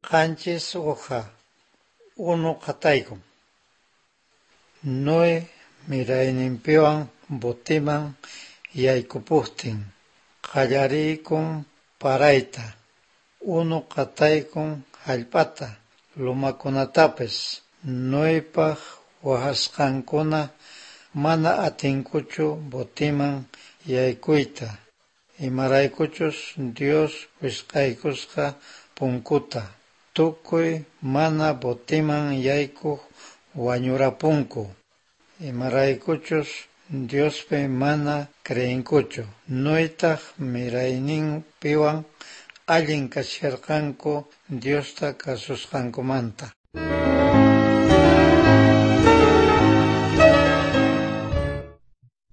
Qanchis uqa unu qataykum. Noé mirayninpiwan botiman yaykupuqtin qallarikun parayta. Unu qataykun hallp'ata, lumakunatapis. Noépaq wahasqankuna mana atinkuchu botiman yaykuyta. Imaraykuchus Dios wisq'aykusqa punkuta. Tukuy mana botiman yaykuq wañurapunku. Imaraykuchus Diospi mana creyinkuchu. Noétaq mirayninpiwan allin kachkarqanku Diosta kasusqankumanta.